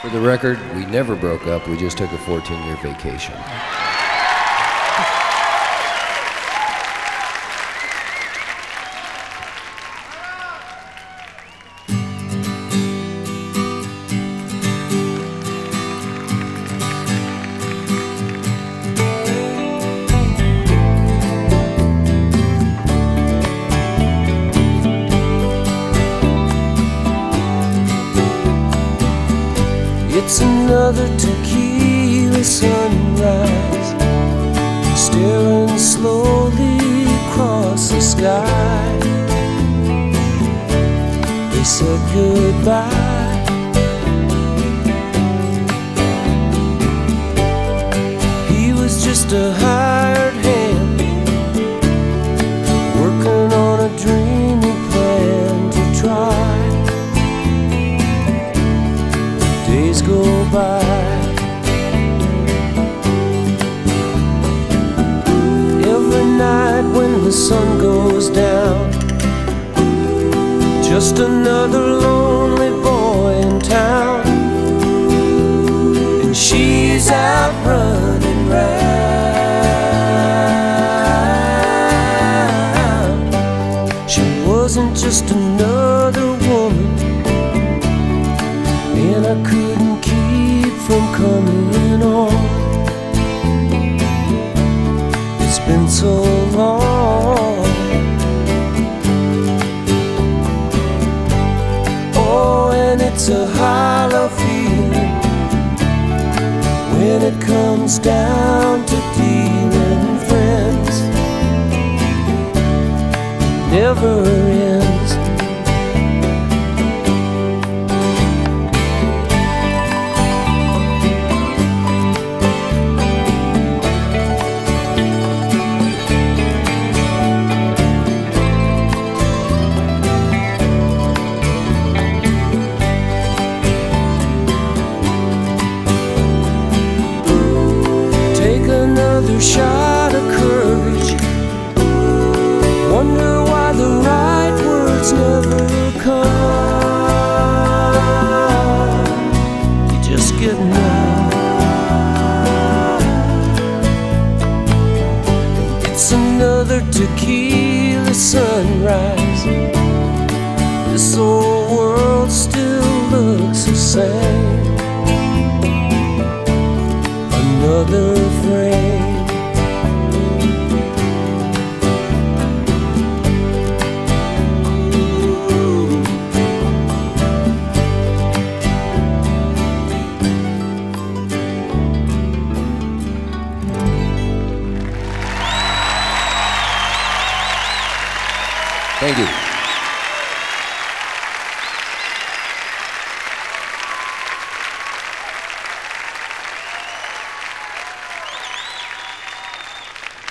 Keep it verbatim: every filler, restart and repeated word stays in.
For the record, we never broke up, we just took a fourteen-year vacation. It's another tequila sunrise, staring slowly across the sky. They said goodbye. He was just a hired hand, working on a dreamy plan to try. Days go by. Every night when the sun goes down, just another lonely boy in town, and she's out running round. She wasn't just another woman, and I couldn't keep from coming on. It's been so long. Oh, and it's a hollow feeling when it comes down to dealing friends. Never ends. Another shot of courage. Wonder why the right words never come. You just get numb. It's another tequila sunrise. This old world still looks the same. Another frame. Thank you.